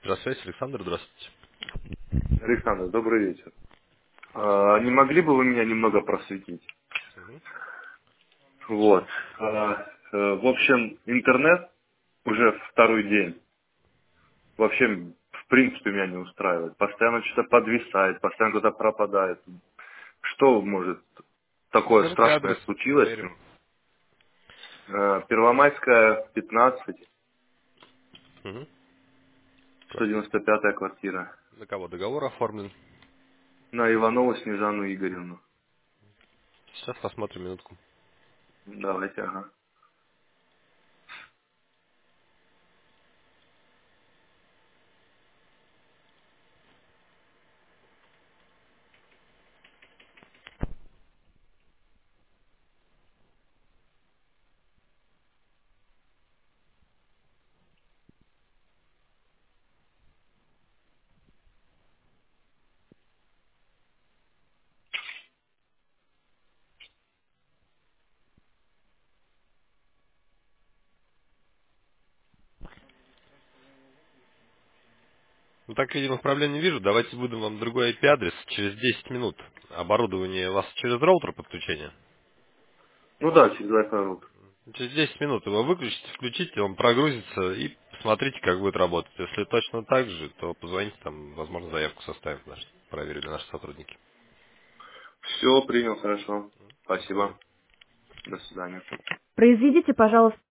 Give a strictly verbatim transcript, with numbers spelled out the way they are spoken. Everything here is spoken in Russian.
Здравствуйте, Александр, здравствуйте. Александр, добрый вечер. А, не могли бы вы меня немного просветить? Мгм. Вот. А, э, в общем, интернет уже второй день. Вообще, в принципе, меня не устраивает. Постоянно что-то подвисает, постоянно кто-то пропадает. Что может такое Скажите страшное адрес, случилось? проверим. Э, Первомайская, пятнадцать, Мгм. сто Квартира. девяносто пятая квартира. На кого договор оформлен? На Иванову Снежану Игоревну. Сейчас посмотрим минутку. Давайте, ага. Ну так, видимо, проблем не вижу. Давайте выдам вам другой ай пи-адрес через десять минут. Оборудование у вас через роутер подключение. Ну да, через Wi-Fi. Через десять минут его выключите, включите, он прогрузится и посмотрите, как будет работать. Если точно так же, то позвоните, там, возможно, заявку составят наши, проверили наши сотрудники. Все, принял, хорошо. До свидания. Спасибо. До свидания. Произведите, пожалуйста.